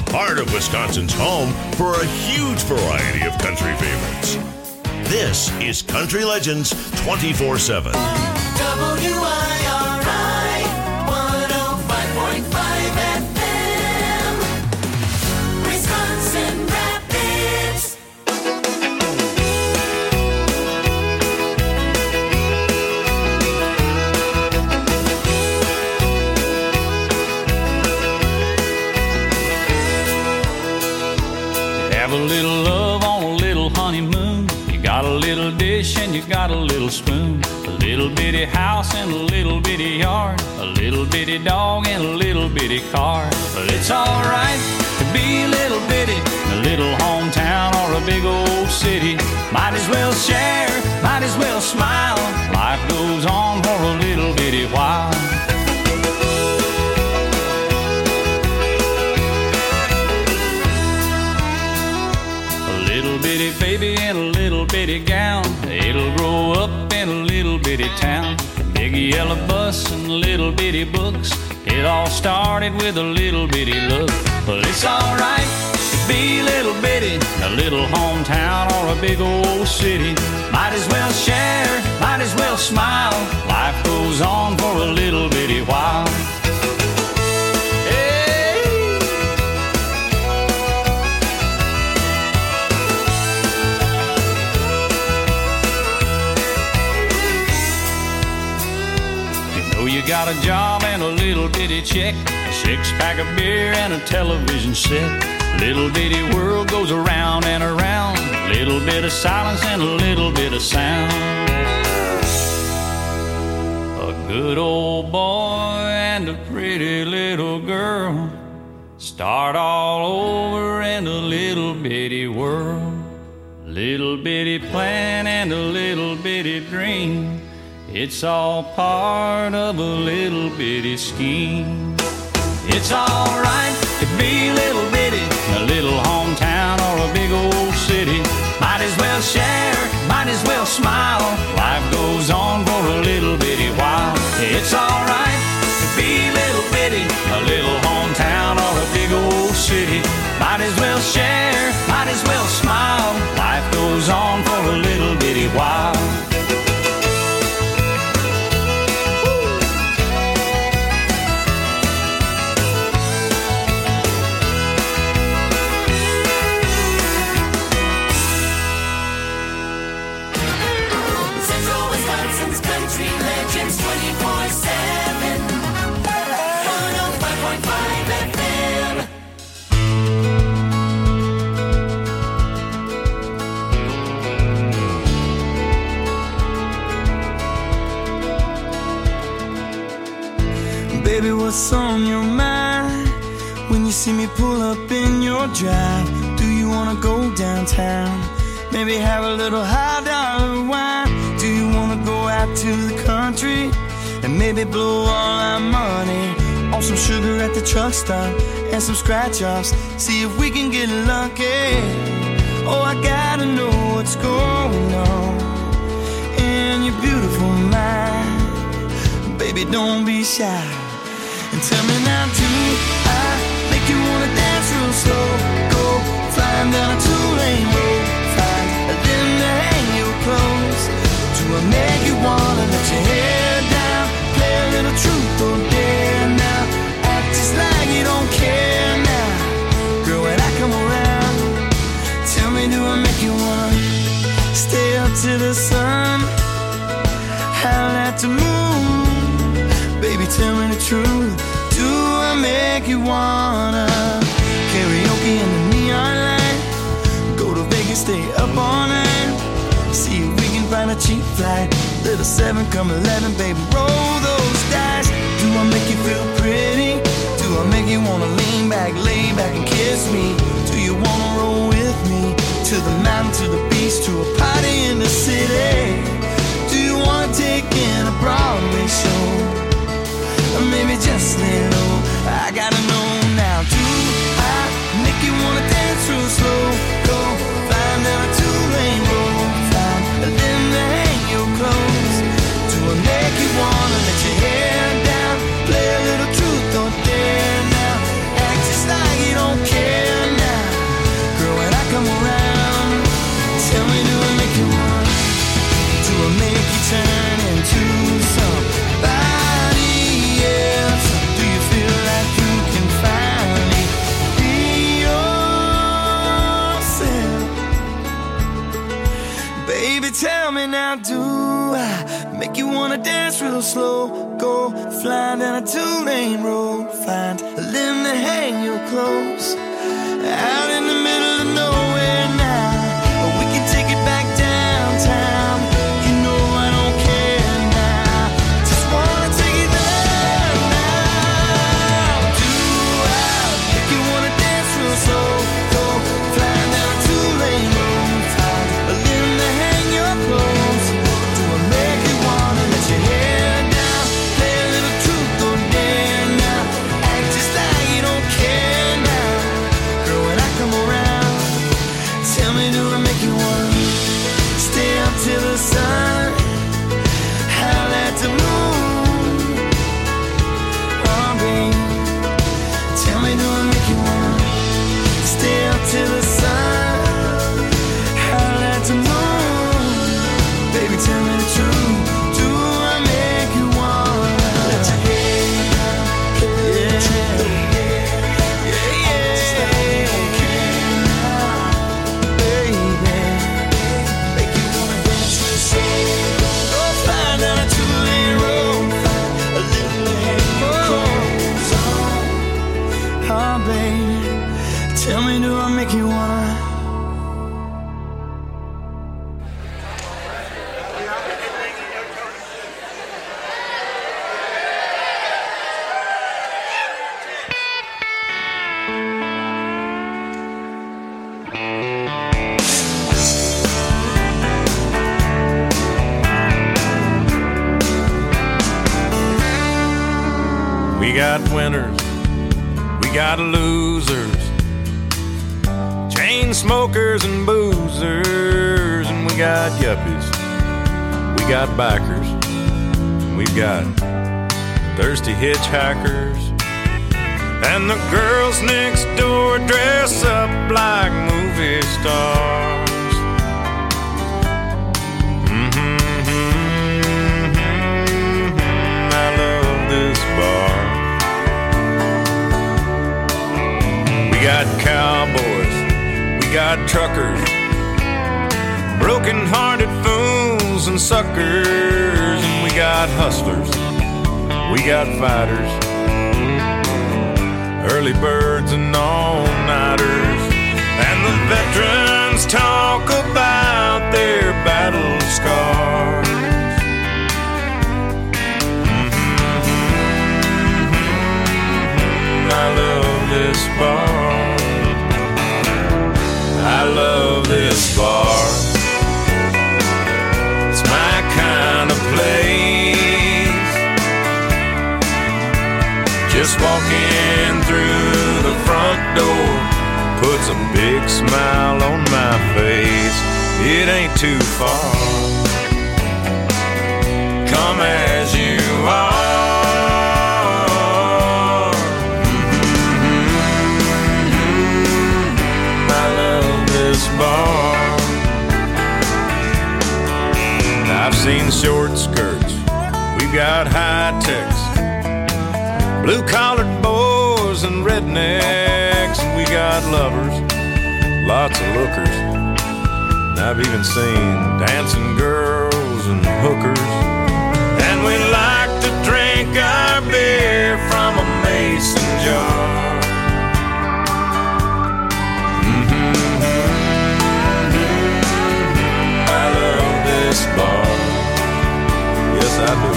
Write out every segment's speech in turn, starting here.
heart of Wisconsin's home for a huge variety of country favorites. This is Country Legends 24/7. WIRI 105.5 FM, Wisconsin Rapids. Have a little love on a little honeymoon. You got a little dish and you got a little spoon. A little bitty house and a little bitty yard. A little bitty dog and a little bitty car. But it's alright to be a little bitty in a little hometown or a big old city. Might as well share, might as well smile. Life goes on for a little bitty while. Little bitty baby in a little bitty gown. It'll grow up in a little bitty town. Big yellow bus and little bitty books. It all started with a little bitty look. But it's alright to be a little bitty in a little hometown or a big old city. Might as well share, might as well smile. Life goes on for a little bitty while. You got a job and a little bitty check, a six-pack of beer and a television set. Little bitty world goes around and around. Little bit of silence and a little bit of sound. A good old boy and a pretty little girl start all over in a little bitty world. Little bitty plan and a little bitty dream. It's all part of a little bitty scheme. It's alright to be a little bitty in a little hometown or a big old city. Might as well share, might as well smile. Life goes on for a little bitty while. It's alright to be a little bitty in a little hometown or a big old city. Might as well share, might as well smile. Life goes on for a little bitty while. Country Legends 24/7, 105.5 FM. Baby, what's on your mind when you see me pull up in your drive? Do you wanna go downtown? Maybe have a little high dollar wine? Do you wanna go out to the country and maybe blow all our money on some sugar at the truck stop and some scratch offs? See if we can get lucky. Oh, I gotta know what's going on in your beautiful mind. Baby, don't be shy and tell me now, do I make you wanna dance real slow? Go flying down a two-lane road, find a limb to hang your clothes. Do I make you wanna let your hair down, play a little truth or dare now, act just like you don't care now? Girl, when I come around, tell me, do I make you wanna stay up to the sun, howl at the moon? Baby, tell me the truth, do I make you wanna karaoke in the neon light, go to Vegas, stay up all night, see if we can find a cheap flight, little 7 come 11, baby, roll those dice. Do I make you feel pretty? Do I make you wanna lean back, lay back and kiss me? Do you wanna roll with me to the mountain, to the beach, to a party in the city? Do you wanna take in a Broadway show? Or maybe just lay low, I gotta know now. Do I make you wanna dance real slow? Go flying down a two-lane road, find a limb to hang your clothes. Do I make you wanna let your I do? I make you wanna dance real slow. Go flying down a two-lane road. Find a limb to hang your clothes. Out in the middle of nowhere now. We can take it back downtown. You know I don't care now. Just wanna take it there now. Do I make you wanna dance real slow? Go flying down a two-lane road. Find a limb to hang your clothes. Do I make you wanna let your hair down? Play a little truth or dare now. Act just like you don't care now. Girl, when I come around, tell me, do I make you wanna stay up till the sun? Howl at the moon. Oh, babe, tell me, do I make you wanna stay up till the sun? Howl at the moon. Baby, tell me the truth. Do I make you wanna let your hair down? Yeah, yeah, yeah. Okay now, baby. Make you wanna dance real slow. Go flying down a two-lane road. A little clothes on. Oh, baby, tell me, do I make you wanna? We got winners, we got losers, chain smokers and boozers, and we got yuppies, we got bikers, and we've got thirsty hitchhikers, and the girls next door dress up like movie stars. I love this bar. We got cowboys, we got truckers, broken-hearted fools and suckers, and we got hustlers, we got fighters, early birds and all-nighters, and the veterans talk about their battle scars. I love this bar. I love this bar. It's my kind of place. Just walking through the front door puts a big smile on my face. It ain't too far. Come as you are. Bar. I've seen short skirts, we've got high techs, blue-collared boys and rednecks, and we got lovers, lots of lookers, and I've even seen dancing girls and hookers, and we like to drink our beer from a mason jar. Bar. Yes, I do.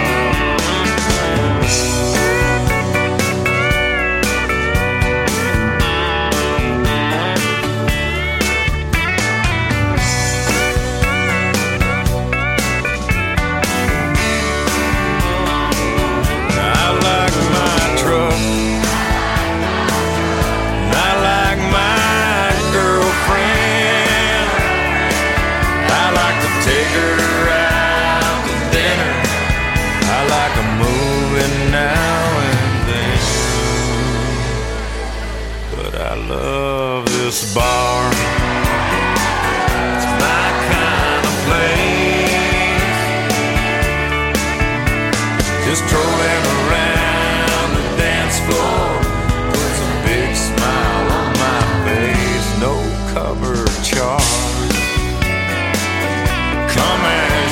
I like my truck. I like my girlfriend. I like to take her out to dinner. I like a movie now and then. But I love this bar. It's my kind of place. Just trolling around the dance floor puts a big smile on my face. No cover charge. Come and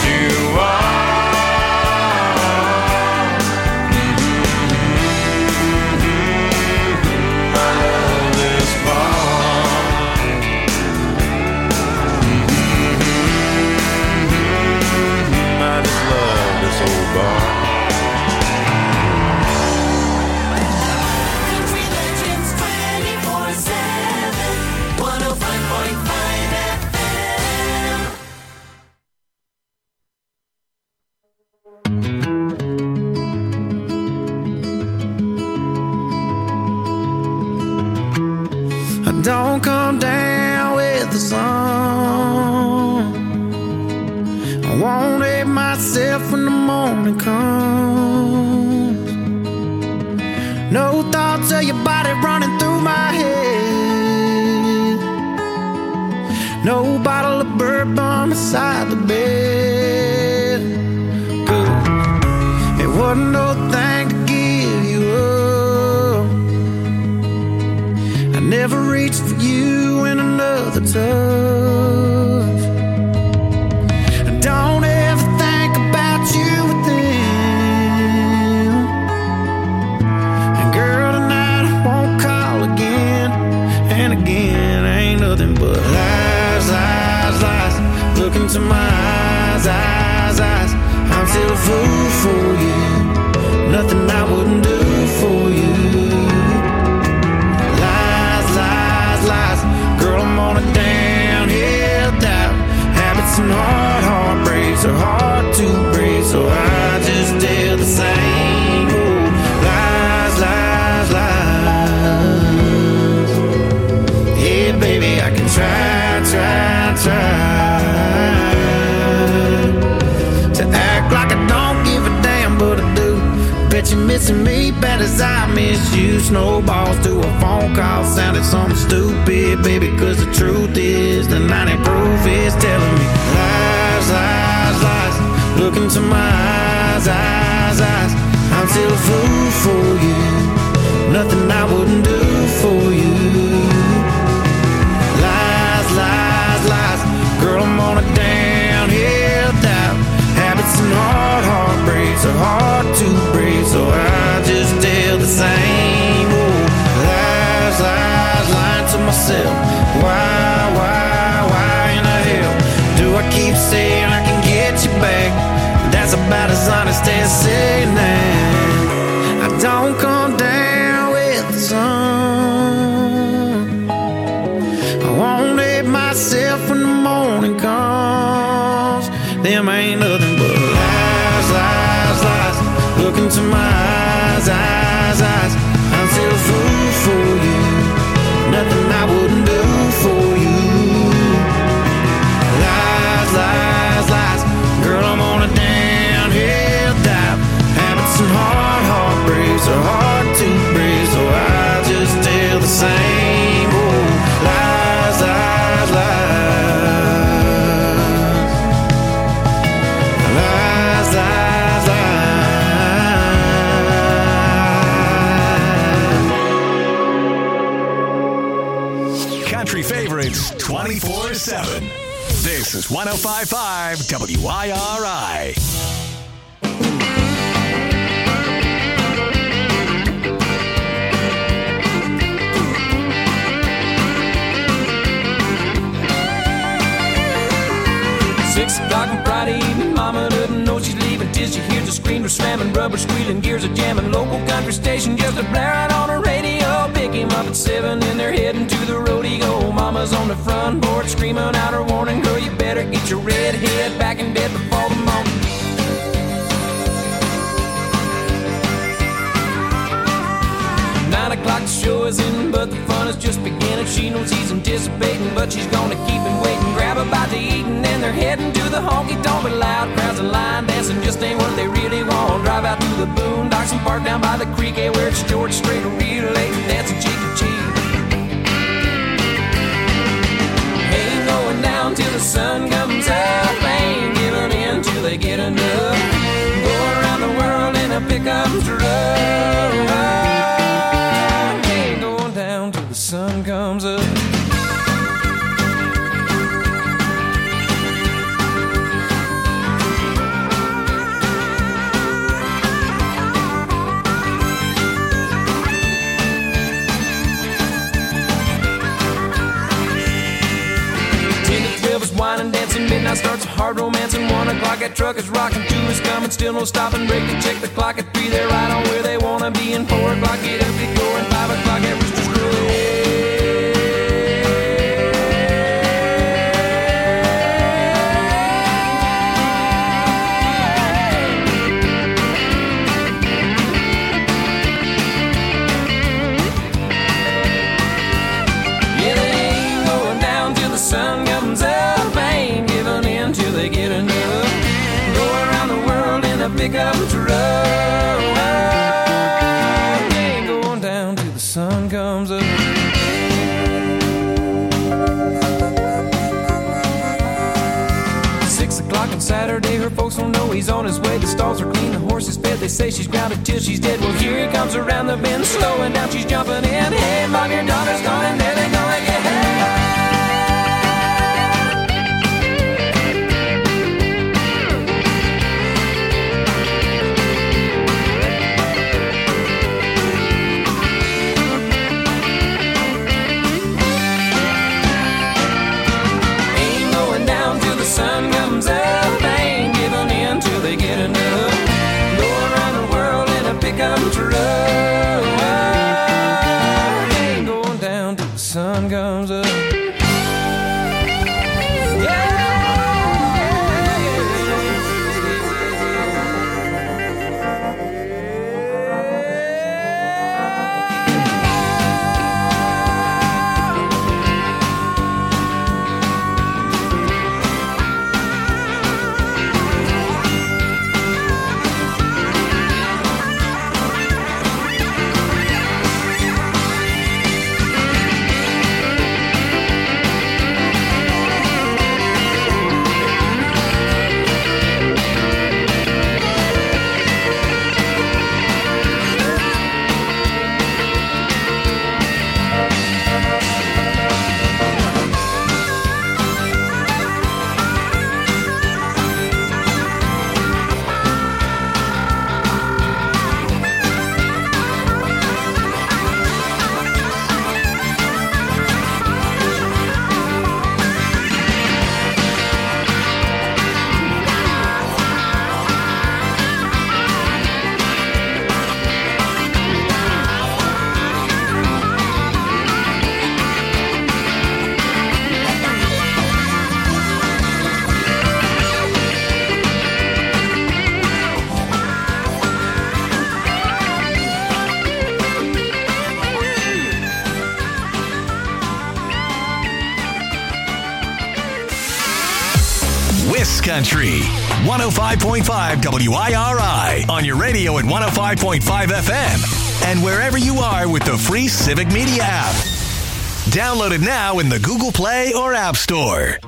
don't come down with the sun. I won't hate myself when the morning comes. No thoughts of your body running through my head. No bottle of bourbon beside the bed. Good. It wasn't no thing to give you up. I never reached for you in another touch. I don't ever think about you with them. And girl, tonight I won't call again and again. Ain't nothing but lies, lies, lies. Look into my eyes, eyes, eyes. I'm still a fool for you. Nothing I wouldn't do for you. Lies, lies, lies. Girl, I'm on a downhill dive. Habits and heartbreaks are hard to break, so I just tell the same. Oh, lies, lies, lies. Yeah, baby, I can try to act like I don't give a damn, but I do. Bet you're missing me bad as I miss you. Snowballs to a phone call sounded something stupid, baby, cause the truth is the 90 proof is telling me lies, lies, lies. Look into my eyes, eyes, eyes. I'm still a fool for you. Nothing I wouldn't do for you. Lies, lies, lies. Girl, I'm on a downhill dive. Habits and heartbreaks are hard to break, so I just tell the same. Oh, lies, lies, lying to myself. Why in the hell do I keep saying I can get you back? That's about as honest as saying that I don't come down with the sun. I won't hate myself when the morning comes. Them ain't nothing but lies, lies, lies. Look into my eyes, eyes, eyes. I'm still a fool for you. Nothing I wouldn't do for you. Lies, lies, lies. Girl, I'm on a downhill dive. Habits and heartbreaks are hard to break, so I just tell the same. Oh, lies, lies, lies. Lies, lies, lies. Country favorites 24/7. This is 105.5 WIRI. O'clock on Friday evening, mama doesn't know she's leaving till she hears the screamer slamming, rubber squealing, gears are jamming. Local country station just a blare out on the radio. Pick him up at 7 and they're heading to the rodeo. Mama's on the front porch screaming out her warning, girl, you better get your red head back in bed before the morning. 9 o'clock the show is in, but the fun is just beginning. She knows he's anticipating, but she's gonna keep him waiting. Grab a bite to eat and then they're heading to the honky-tonk. But loud crowds and line dancing just ain't what they really want. Drive out to the boondocks and park down by the creek, yeah, where it's George Strait and relate and dancing cheek to cheek. Ain't going down till the sun comes up. Ain't giving in till they get enough. Go around the world in a pickup truck. Ain't going down till the sun comes up. Wine and dancing, midnight starts a hard romance, and 1 o'clock that truck is rocking, 2 is coming, still no stopping, break to check the clock at 3, they're right on where they wanna be, and 4 o'clock get up, get going, 5 o'clock at Rooster's Grill. Yeah, pickup truck. Ain't going down till the sun comes up. 6 o'clock on Saturday, her folks don't know he's on his way. The stalls are clean, the horse is fed. They say she's grounded till she's dead. Well, here he comes around the bend, slowing down, she's jumping in. Hey, mom, your daughter's gone, and there they go again. Sun comes up, they ain't giving in till they get enough. Go around the world in a pickup truck. Ain't going down till the sun comes up. Country 105.5 WIRI on your radio at 105.5 FM and wherever you are with the free Civic Media app. Download it now in the Google Play or App Store.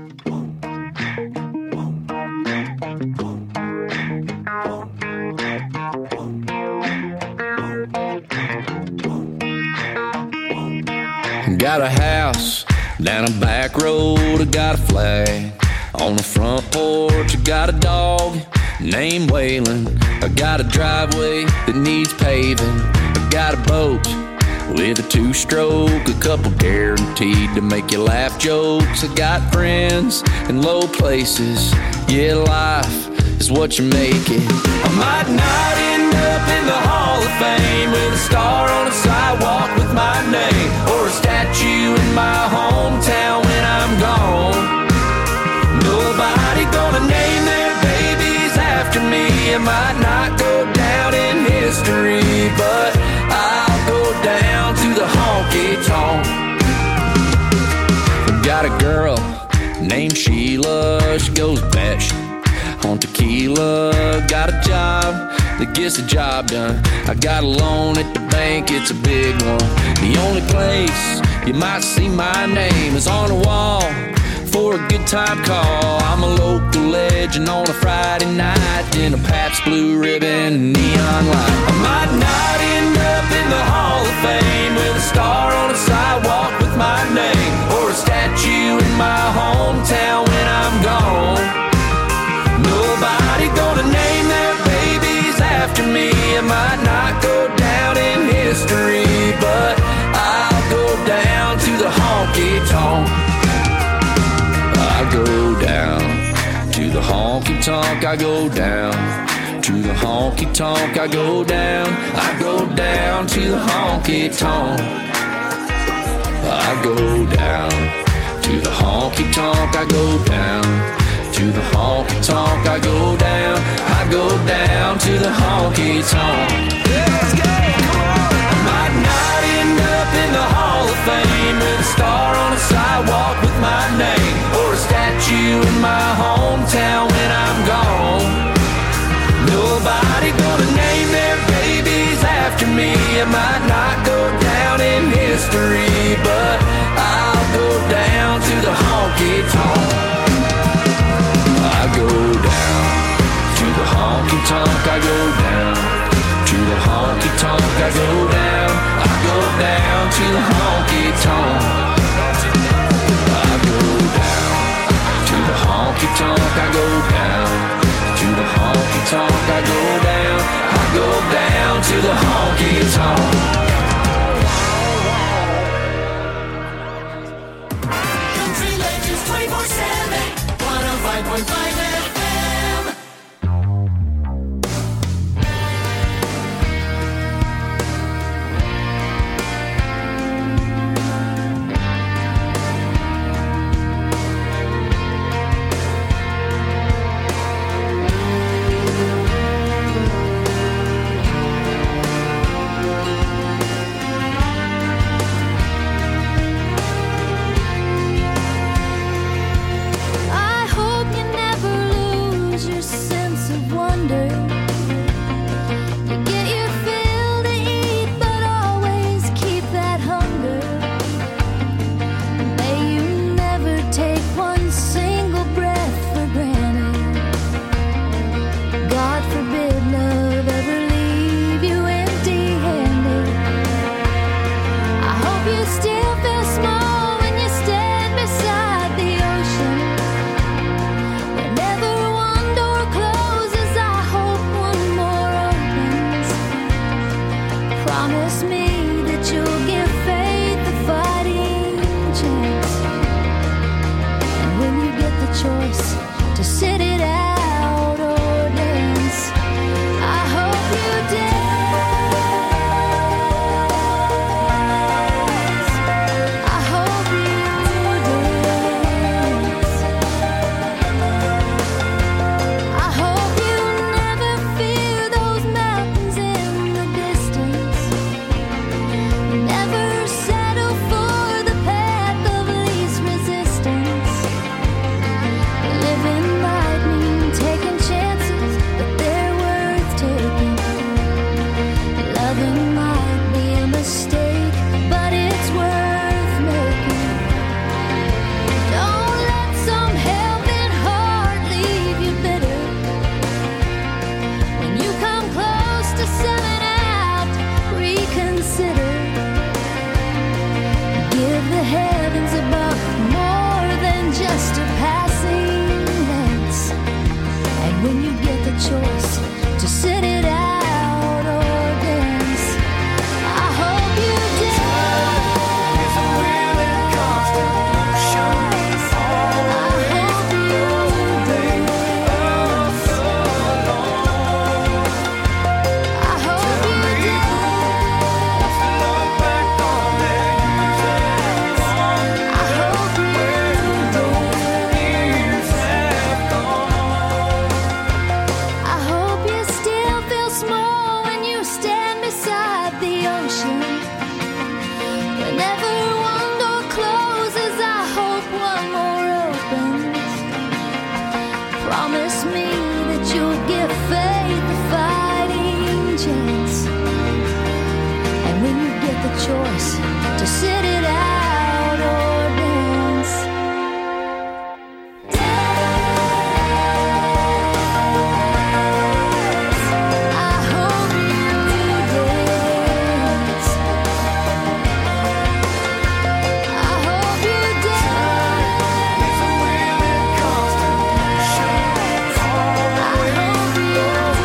Got a house down a back road, I got a flag on the front porch. I got a dog named Waylon. I got a driveway that needs paving. I got a boat with a 2-stroke, a couple guaranteed to make you laugh jokes. I got friends in low places. Yeah, life is what you make it. I might not end up in the Hall of Fame with a star on a sidewalk with my name, or a statue in my hometown when I'm gone. Nobody gonna name their babies after me. It might not go down in history, but I'll go down to the honky-tonk. Got a girl named Sheila. She goes batshit on tequila. Got a job that gets the job done. I got a loan at the bank, it's a big one. The only place you might see my name is on the wall for a good time call. I'm a local legend on a Friday night in a Pabst Blue Ribbon and neon light. I might not end up in the Hall of Fame with a star on a sidewalk with my name, or a statue in my hometown when I'm gone. Nobody gonna name their babies after me. It might not go down in history, but I'll go down to the honky-tonk. I go down to the honky-tonk. I go down to the honky-tonk. I go down. I go down to the honky-tonk. I go down to the honky-tonk. I go down to the honky-tonk. I go down. I go down to the honky-tonk. Let's go! I might not end up in the Hall of Fame with a star on a sidewalk with my name, or a statue in my hometown when I'm gone. No tonk, I go down to the honky tonk. Country Legends 24/7, 105.5 FM. I hope you never lose your sense of wonder. You get your fill to eat, but always keep that hunger. May you never take one single breath for granted. God forbid love ever leave you empty-handed. I hope you still feel small when you stand beside the ocean. Whenever one door closes, I hope one more opens. Promise me that you'll give faith a fighting chance. And when you get the choice to sit it out or dance, I hope you dance. I hope you dance. I hope you never fear those mountains in the distance. Never settle for the path of least resistance. Living might mean taking chances, but they're worth taking. Loving might be a mistake, but it's worth making. Don't let some helping heart leave you bitter. When you come close to selling out, reconsider. Give the heavens above more than just a passing glance. And when you get the choice to sit it out or dance, I hope you dance. I hope you dance. I hope you dance. I hope you I hope you still feel small when you stand beside the ocean. Whenever one door closes, I hope one more opens. Promise me that you'll give faith a fighting chance. And when you get the choice to sit it out or dance, dance. I hope you dance. I hope you dance. I hope you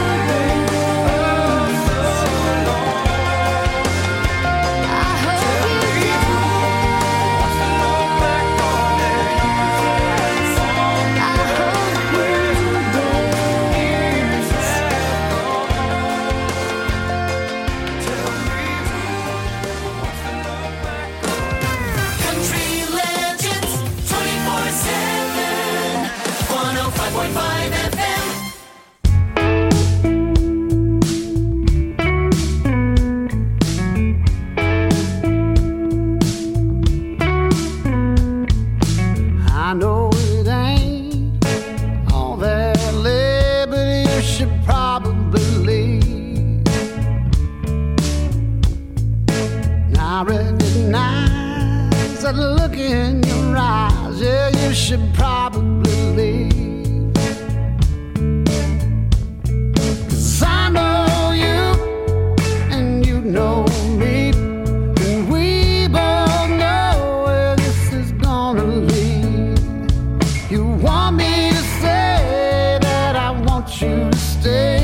should probably leave. 'Cause I know you and you know me, and we both know where this is gonna lead. You want me to say that I want you to stay,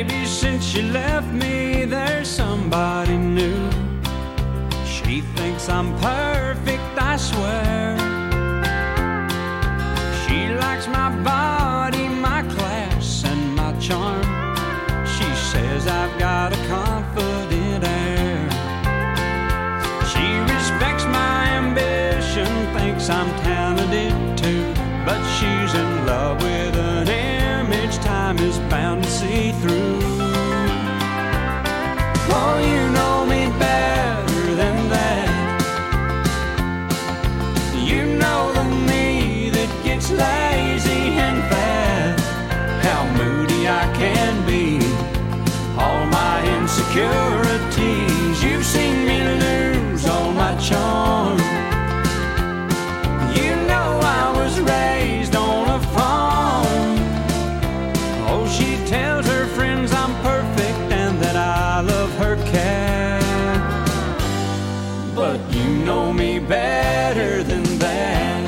Maybe since she left me, there's somebody new. She thinks I'm perfect, I swear. She likes my body, my class, and my charm. She says I've got a confident air. She respects my ambition, thinks I'm talented too. But she's in love with an image time is bound to see through. Oh, you know me better than that. You know the me that gets lazy and fat. How moody I can be, all my insecurities. You've seen me lose all my charm. You know I was raised on a farm. Oh, she tells her friends I'm perfect and that I love her cat. But you know me better than that.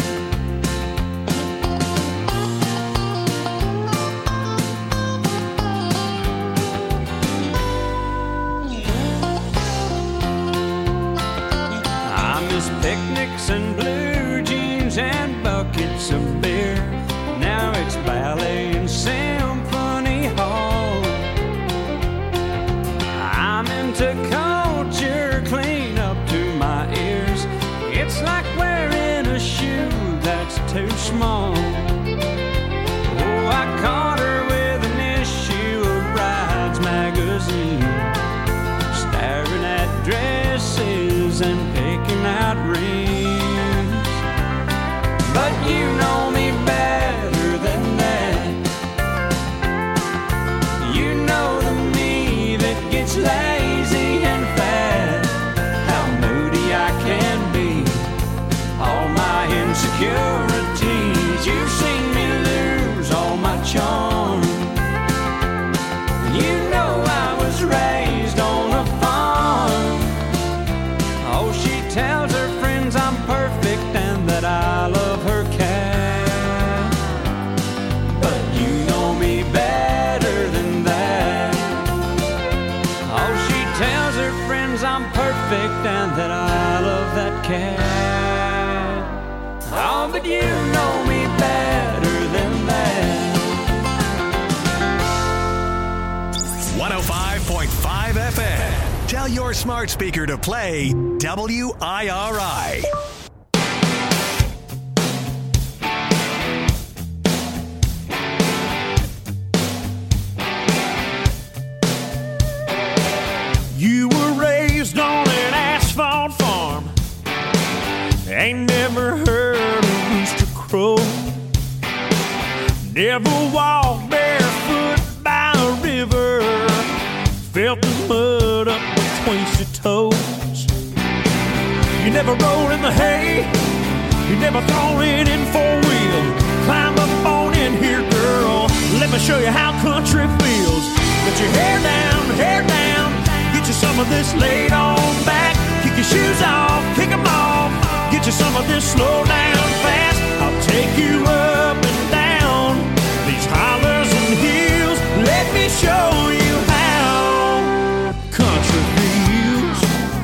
I miss picnics and blue jeans and buckets of beer. Now it's ballet and symphony hall. I'm into culture clean up to my ears. It's like wearing a shoe that's too small. Oh, I caught her with an issue of Brides magazine, staring at dresses and picking out rings. But you know me better than that. You know the me that gets lazy and fat. How moody I can be, all my insecurities. You've seen me lose all my charm. You know I was raised on a farm. Oh, she tells her friends I'm perfect and that I love her cat. But you know me better than that. Oh, she tells her friends I'm perfect and that I love that cat. Oh, but you know me better than that. 105.5 FM. Tell your smart speaker to play WIRI. You were raised on an asphalt farm. Ain't never heard a rooster crow. Never walked barefoot by a river. Felt the mud up between your toes. You never rode in the hay. You never thrown it in four-wheel. Climb up on in here, girl. Let me show you how country feels. Get your hair down. Get you some of this laid on back. Kick your shoes off, kick them off. Get you some of this slow down fast. I'll take you up and down these hollers and hills. Let me show you how country feels.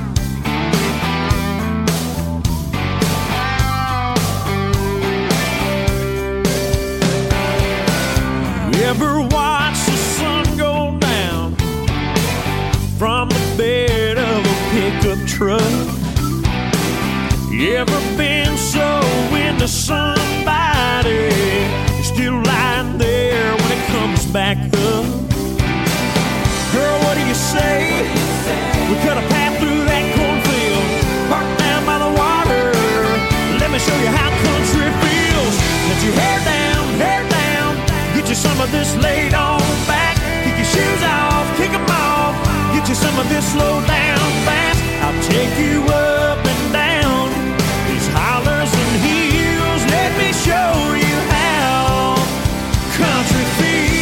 You ever watch the sun go down from the bed of a pickup truck? You ever been so into somebody you're still lying there when it comes back up? Girl, what do you say? We cut a path through that cornfield, parked down by the water. Let me show you how country feels. Let your hair down. Get you some of this laid on back. Kick your shoes off, kick them off. Get you some of this slow down fast. I'll take you up and down these hollers and hills. Let me show you how country feels.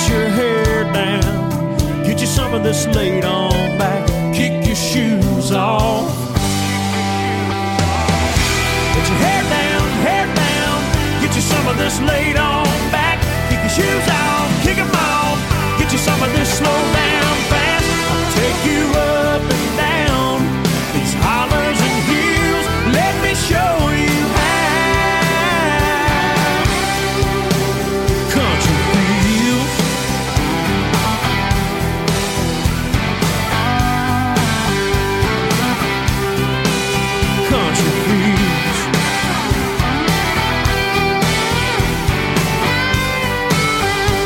your hair down, get you some of this laid on back, kick your shoes off. Get your hair down, get you some of this laid on back, kick your shoes off, kick them off, get you some of this slow down fast. I'll take you up and down these hollers and hills, let me show you how country feels. Country feels.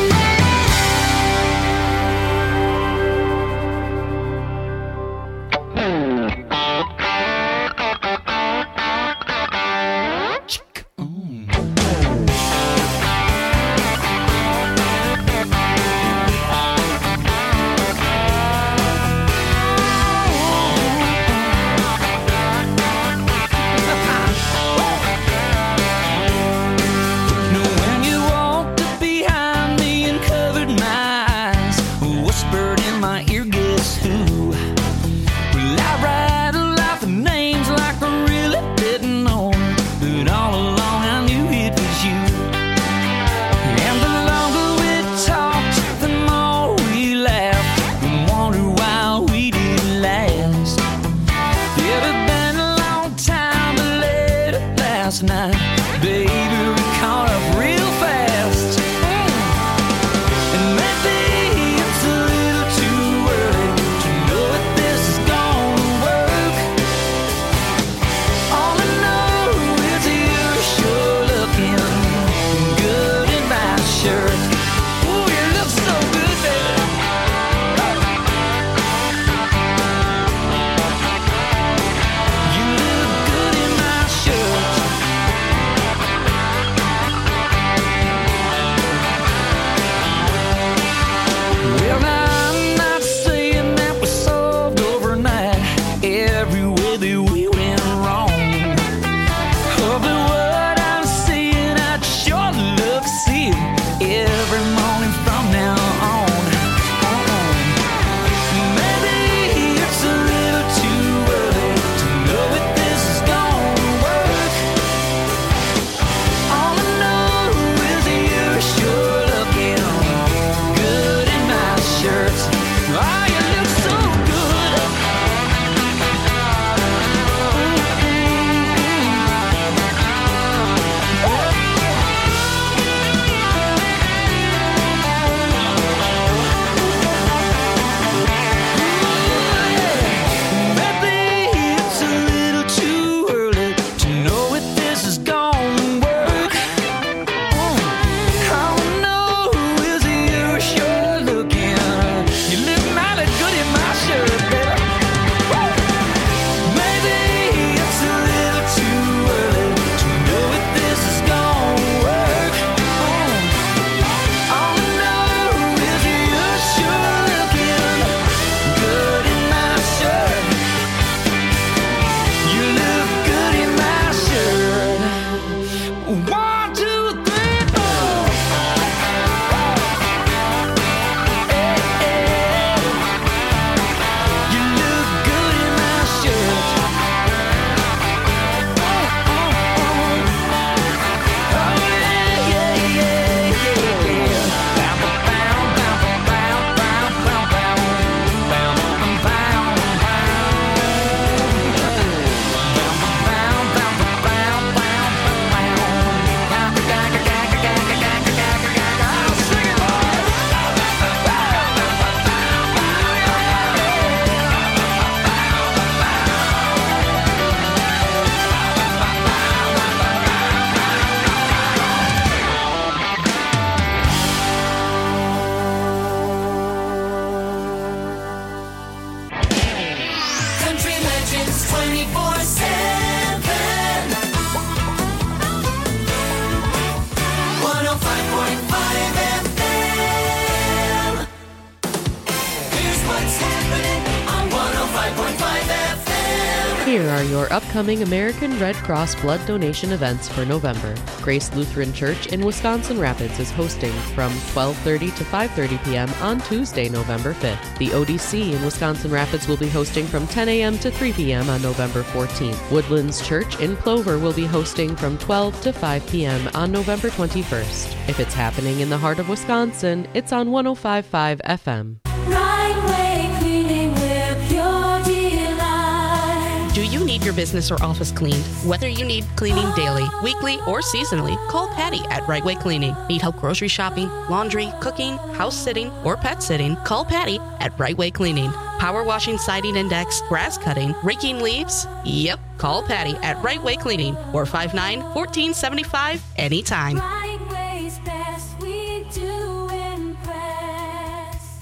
Here are your upcoming American Red Cross blood donation events for November. Grace Lutheran Church in Wisconsin Rapids is hosting from 12:30 to 5:30 p.m. on Tuesday, November 5th. The ODC in Wisconsin Rapids will be hosting from 10 a.m. to 3 p.m. on November 14th. Woodlands Church in Clover will be hosting from 12 to 5 p.m. on November 21st. If it's happening in the heart of Wisconsin, it's on 105.5 FM. Right Way Cleaning with Pure Delight. Do you need your business or office cleaned? Whether you need cleaning daily, weekly, or seasonally, call Patty at Right Way Cleaning. Need help grocery shopping, laundry, cooking, house sitting, or pet sitting? Call Patty at Right Way Cleaning. Power washing, siding index, grass cutting, raking leaves? Yep, call Patty at Right Way Cleaning, 459-1475, anytime. Right Way's best, we do impress.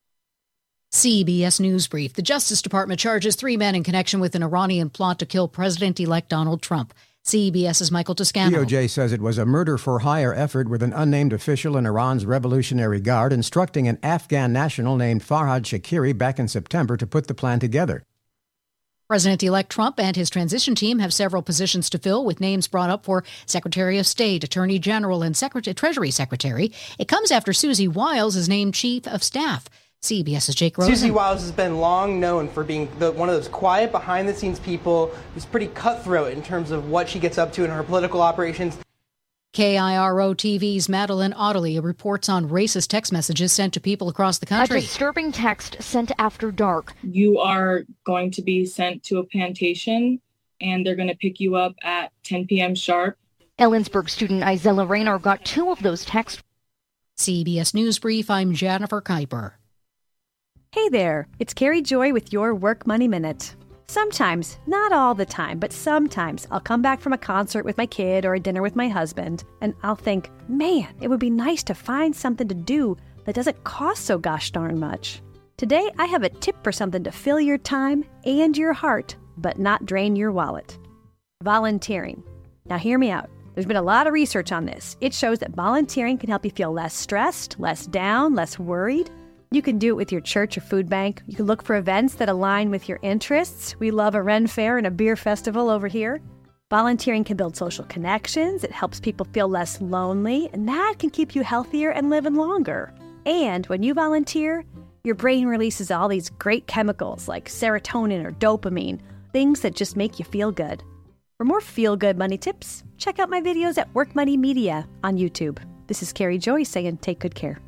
CBS News Brief. The Justice Department charges 3 men in connection with an Iranian plot to kill President-elect Donald Trump. CBS's Michael Toscano. DOJ says it was a murder-for-hire effort with an unnamed official in Iran's Revolutionary Guard instructing an Afghan national named Farhad Shakiri back in September to put the plan together. President-elect Trump and his transition team have several positions to fill, with names brought up for Secretary of State, Attorney General, and Treasury Secretary. It comes after Susie Wiles is named Chief of Staff. CBS's Jake Rosen. Susie Wiles has been long known for being one of those quiet, behind-the-scenes people who's pretty cutthroat in terms of what she gets up to in her political operations. KIRO TV's Madeline Audley reports on racist text messages sent to people across the country. A disturbing text sent after dark. You are going to be sent to a plantation, and they're going to pick you up at 10 p.m. sharp. Ellensburg student Isella Rayner got 2 of those texts. CBS News Brief, I'm Jennifer Kuiper. Hey there, it's Carrie Joy with your Work Money Minute. Sometimes, not all the time, but sometimes I'll come back from a concert with my kid or a dinner with my husband, and I'll think, man, it would be nice to find something to do that doesn't cost so gosh darn much. Today, I have a tip for something to fill your time and your heart, but not drain your wallet. Volunteering. Now hear me out. There's been a lot of research on this. It shows that volunteering can help you feel less stressed, less down, less worried. You can do it with your church or food bank. You can look for events that align with your interests. We love a Ren Fair and a beer festival over here. Volunteering can build social connections. It helps people feel less lonely, and that can keep you healthier and living longer. And when you volunteer, your brain releases all these great chemicals like serotonin or dopamine, things that just make you feel good. For more feel-good money tips, check out my videos at Work Money Media on YouTube. This is Carrie Joy saying take good care.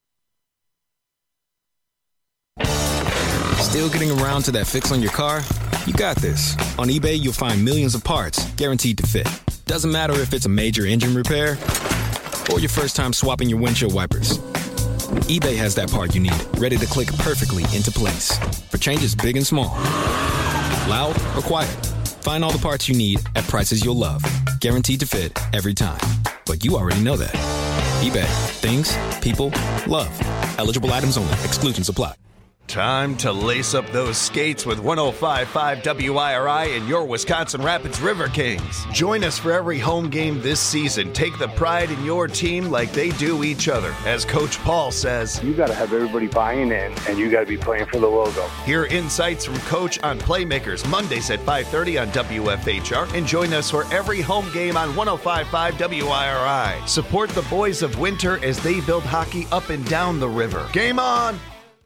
Still getting around to that fix on your car? You got this. On eBay, you'll find millions of parts guaranteed to fit. Doesn't matter if it's a major engine repair or your first time swapping your windshield wipers. eBay has that part you need, ready to click perfectly into place for changes big and small. Loud or quiet, find all the parts you need at prices you'll love. Guaranteed to fit every time. But you already know that. eBay. Things, people, love. Eligible items only. Exclusions apply. Time to lace up those skates with 105.5 WIRI and your Wisconsin Rapids River Kings. Join us for every home game this season. Take the pride in your team like they do each other. As Coach Paul says, you got to have everybody buying in, and you got to be playing for the logo. Hear insights from Coach on Playmakers Mondays at 5:30 on WFHR, and join us for every home game on 105.5 WIRI. Support the boys of Winter as they build hockey up and down the river. Game on!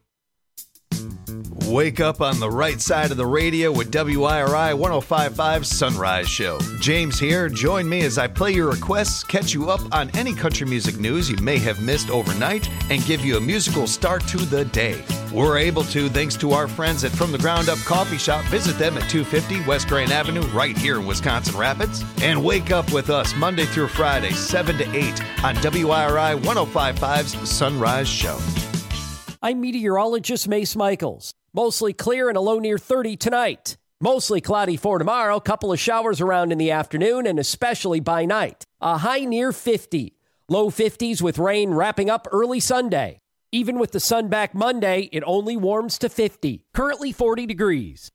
Wake up on the right side of the radio with WIRI 105.5's Sunrise Show. James here. Join me as I play your requests, catch you up on any country music news you may have missed overnight, and give you a musical start to the day. We're able to thanks to our friends at From the Ground Up Coffee Shop. Visit them at 250 West Grand Avenue right here in Wisconsin Rapids. And wake up with us Monday through Friday, 7 to 8 on WIRI 105.5's Sunrise Show. I'm meteorologist Mace Michaels. Mostly clear and a low near 30 tonight. Mostly cloudy for tomorrow. Couple of showers around in the afternoon and especially by night. A high near 50. Low 50s with rain wrapping up early Sunday. Even with the sun back Monday, it only warms to 50. Currently 40 degrees.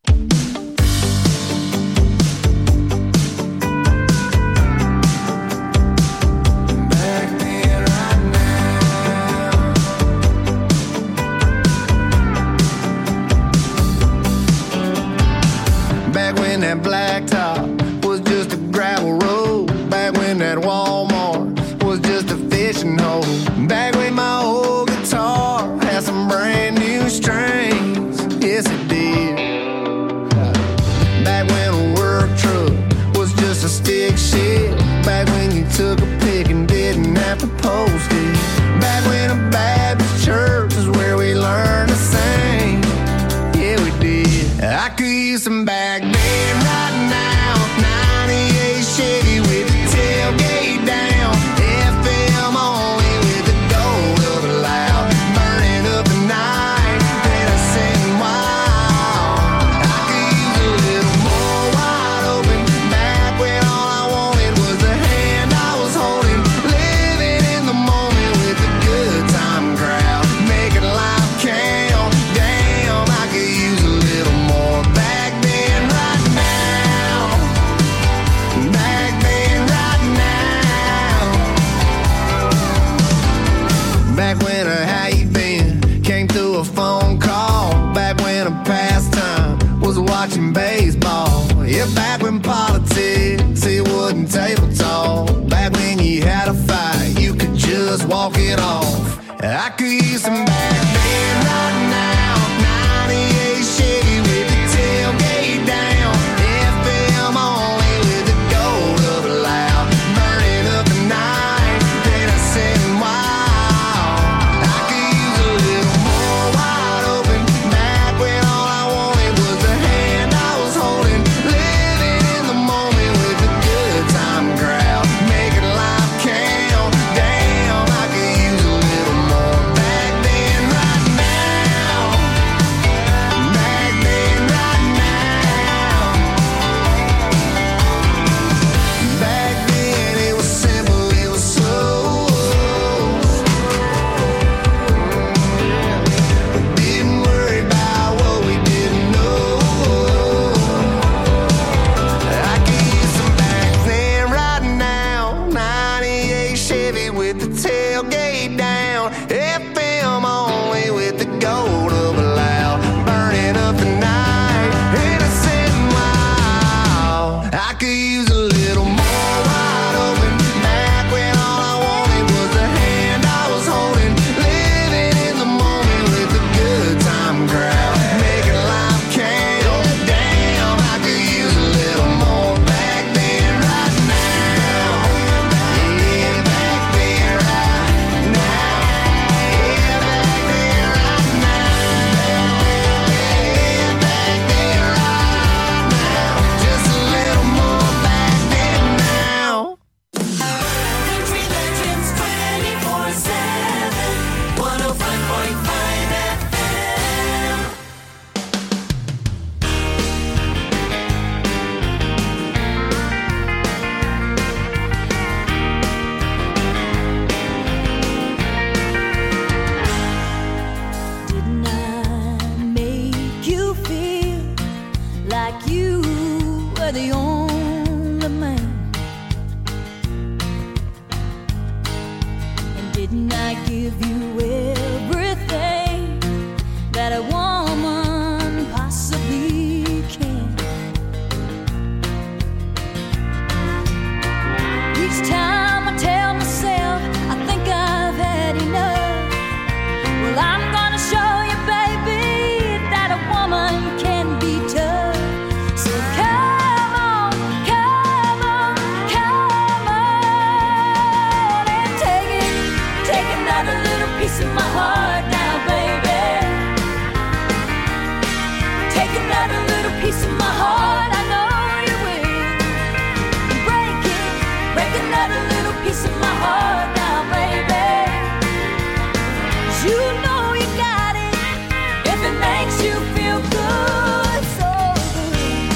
Back when that back when how you been came through a phone call. Back when a pastime was watching baseball. Yeah, back when politics, it wasn't table talk. Back when you had a fight, you could just walk it off. I could use some back then right now. 98 Chevy with the tailgate down. FM only with the gold of a loud. Burning up the night, then I said wow. I could use a little more wide open. Back when all I wanted was the hand I was holding. Living in the moment with the good time crowd. Making life count. Damn, I could use a little more back then right now. Back then right now. Back then it was simple, it was slow. Didn't worry about what we didn't know. I could use some back then right now. 98 Chevy with the tailgate down. FM only with the gold of a loud. Burning up the night. And I said, wow. I could use a little more wide open. Back when all I wanted was the hand I was holding. Living in the moment with the good time crowd. Making life count. Damn, I could use a little more back then right now. Yeah, back then right now. Yeah, back then right now. Yeah, back then right now. Just a little more back then now. Country Legends 24/7, 105.5 FM. Didn't I make you feel like you were the only man? And didn't I give you everything that a woman possibly can? Each time I tell myself I think I've had enough. Well, I'm gonna show you, baby, that a woman can be tough. So come on, come on, come on, and take another little piece of my heart now, baby. Take another little piece of my heart, I know you will. Break another little piece of my heart now, baby. You know you got it if it makes you feel good, so good.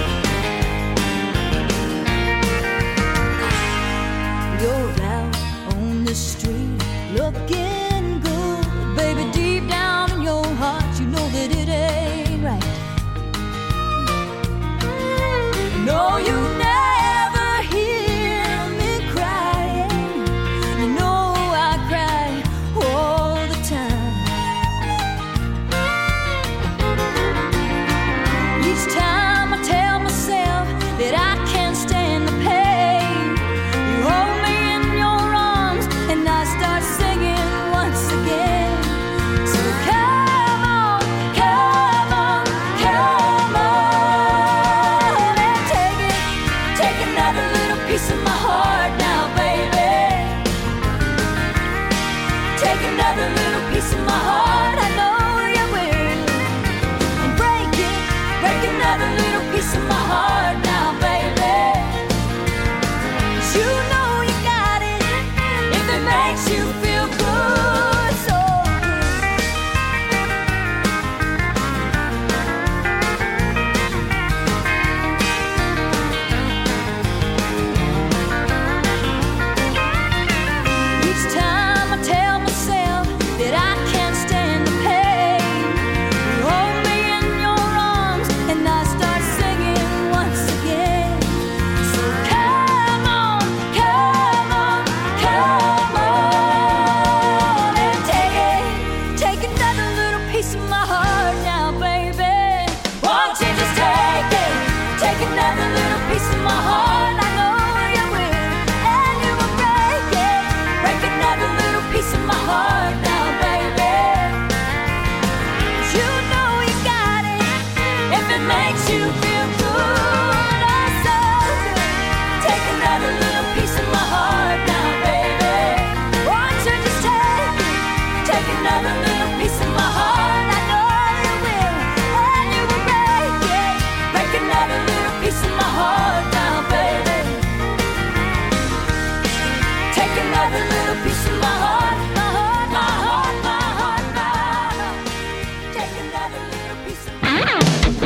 You're out on the street looking good, baby. Deep down in your heart, you know that it ain't right. No, you never hear me crying. You know I cry all the time. Each time I tell myself that I can't stand the pain, you hold me in your arms and I start singing once again. So come on, come on, come on, and take another little piece of my heart now, baby. Take another little piece of my heart, I know you will. And break another little piece of my heart now, baby. 'Cause you know you got it if it makes you feel good, so good. Each time I tell myself that I can't stand the pain, you hold me in your arms and I start singing once another little piece of my heart. I know you will, and you will break it. Break another little piece of my heart now, baby. Take another little piece of my heart, my heart, my heart, my heart, my heart. Take another little piece of my heart.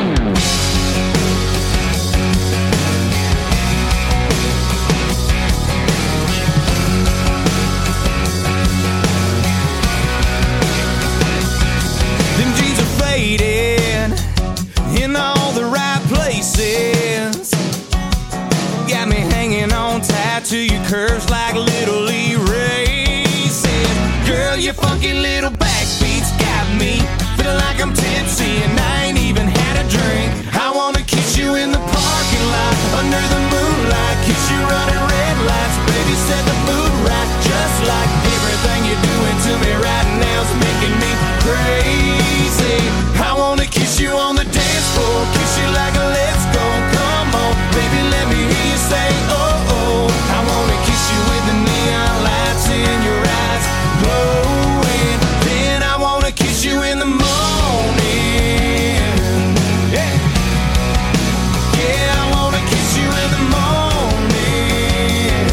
Them jeans are faded in all the right places. Got me hanging on tight to your curves like little erases. Girl, your funky little backbeats got me feeling like I'm tipsy and I ain't even had a drink. I wanna kiss you in the parking lot under the moonlight, kiss you running red lights, baby, set the mood right. Just like everything you're doing to me right now's making me crazy. I wanna kiss you on the dance floor, kiss you like a let's go. Come on, baby, let me hear you say oh oh. I wanna kiss you with the neon lights in your eyes glowing. Then I wanna kiss you in the morning. Yeah, yeah, I wanna kiss you in the morning.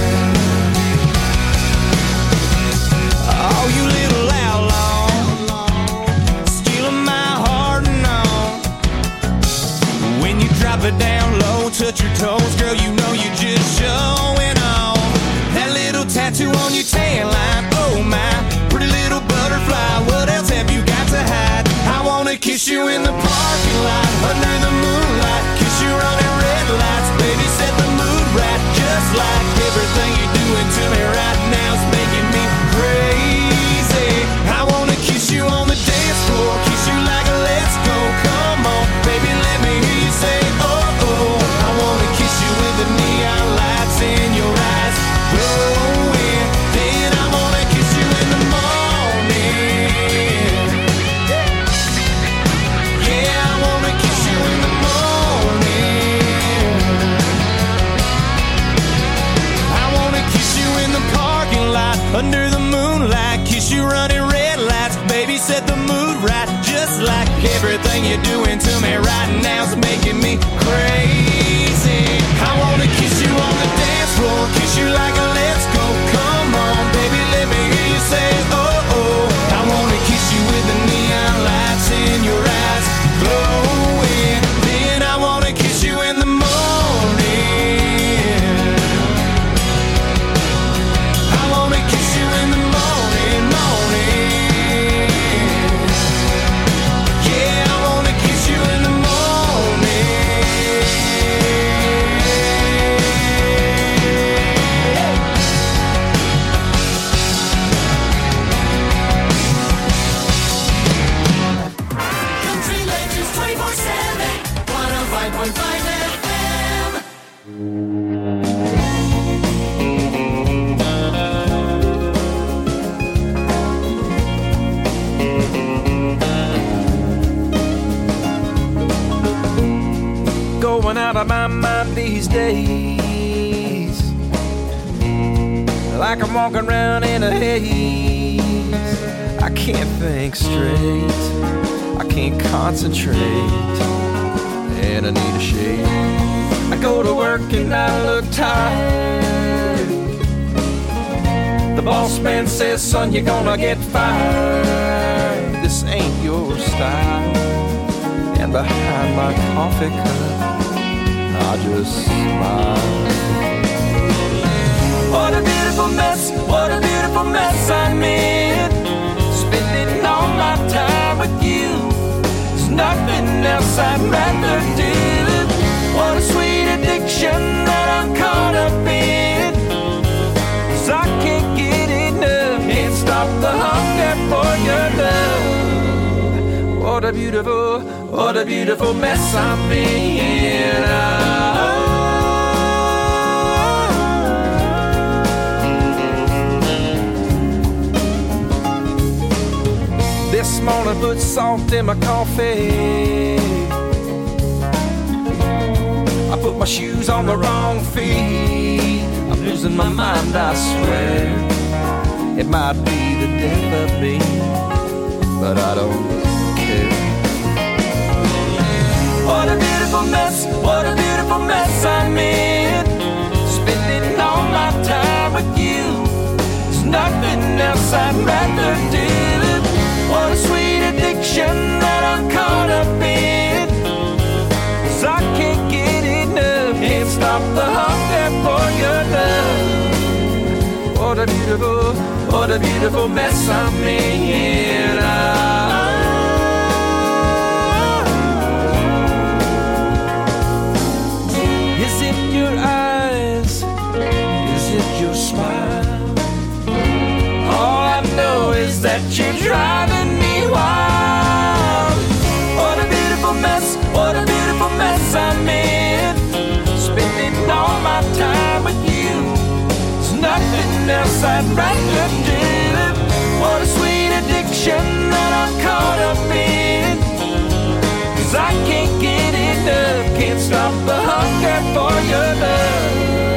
Oh, you little outlaw, stealing my heart and all. When you drop it down low, touch your toes, girl, you know you're just showing off. That little tattoo on your tan line, oh my, pretty little butterfly, what else have you got to hide? I wanna kiss you in the parking lot, under the moonlight, kiss you running red lights, baby, set the mood right. Just like everything you're doing to me right now's making me crazy. I wanna kiss you on the dance floor, kiss you like a let's go. Come on, baby, let me hear you say oh oh. I wanna kiss you with the neon lights in your eyes glowing. Then I wanna kiss you in the morning. Yeah, I wanna kiss you in the morning. I wanna kiss you in the parking lot, under the moonlight, kiss you running red lights, baby, set the mood right. Just like everything you're doing to me right now's making me crazy. I wanna kiss you on the dance floor, kiss you like a let's go. Come on, baby, let me hear you say oh oh. I wanna kiss you with the neon lights in your eyes glowing. Then I wanna kiss you in the morning. I wanna kiss you in the morning, morning. Yeah, I wanna kiss you in the morning. Country Legends 24/7, 105.5 FM. Going out of my mind these days, like I'm walking around in a haze. I can't think straight, I can't concentrate, and I need a shave. I go to work and I look tired. The boss man says, son, you're gonna get fired. This ain't your style. And behind my coffee cup, I just smile. What a beautiful mess, what a beautiful mess I'm in. Spending all my time with you, there's nothing else I'd rather do. What a sweet addiction that I'm caught up in, 'cause I can't get enough, can't stop the hunger for your love. What a beautiful mess I'm in. This morning put salt in my coffee. I put my shoes on the wrong feet. I'm losing my mind, I swear. It might be the death of me. but I don't care. What a beautiful mess, what a beautiful mess I'm in. Spending all my time with you. There's nothing else I'd rather do. What a sweet addiction that I'm caught up in. 'Cause I can't get enough, can't stop the hunger for your love. What a beautiful mess I'm in. Is it your eyes? Is it your smile? All I know is that you're driving me wild. What a beautiful mess, what a beautiful mess I'm in. Spending all my time with you. There's nothing else I'd rather do. What a sweet addiction that I'm caught up in. 'Cause I can't get enough, can't stop the hunger for your love.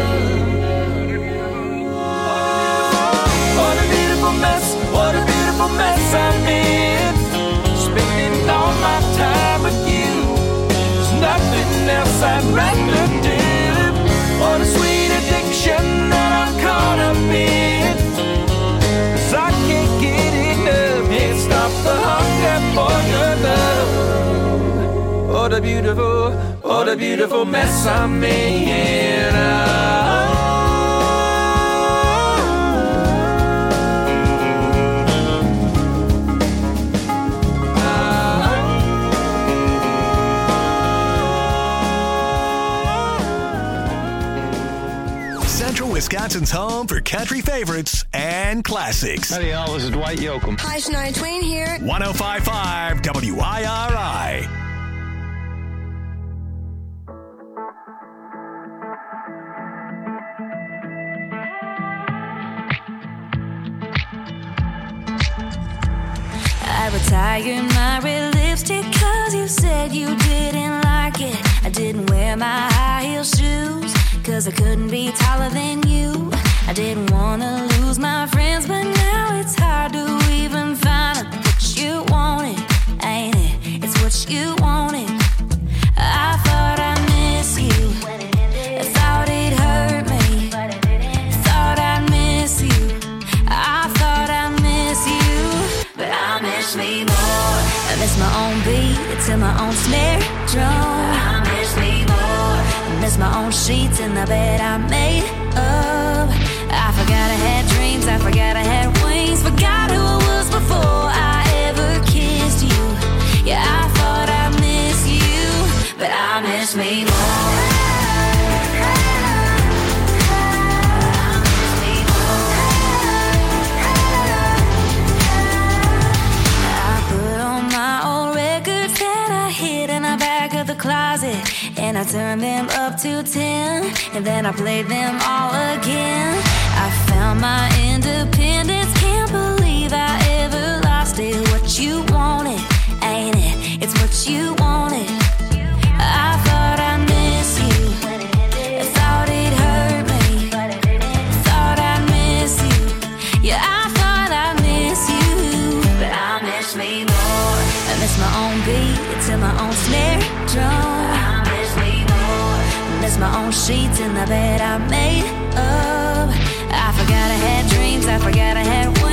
What a beautiful mess, what a beautiful mess I'm in. Spending all my time with you. There's nothing else I'd rather do. What a sweet addiction that I'm caught up in. 'Cause I can't get enough, can't stop the hunger for your love. What a beautiful mess I'm in. Central Wisconsin's home for country favorites and classics. Howdy, y'all. This is Dwight Yoakam. Hi, Shania Twain here. 105.5 WIRI. I retired my red lipstick 'cause you said you didn't like it. I didn't wear my high heel shoes 'cause I couldn't be taller than you. I didn't wanna lose my friends, but now it's hard to even find what you wanted, ain't it? It's what you wanted. I thought I miss you. I thought it hurt me. Thought I'd miss you. I thought I miss you, but I miss me more. I miss my own beat to my own snare drum. I miss me more. I miss my own sheets in the bed I made up. I forgot I had dreams, I forgot I had wings, forgot who I was before I ever kissed you. Yeah, I thought I miss you, but I miss me more. Closet, and I turned them up to 10, and then I played them all again. I found my independence, can't believe I ever lost it. What you wanted, ain't it? It's what you wanted. I thought I miss you. I thought it hurt me. Thought I miss you. Yeah, I thought I miss you, but I miss me more. I miss my own beat to my own snare drum. I miss me more. I miss my own sheets in the bed I made up. I forgot I had dreams, I forgot I had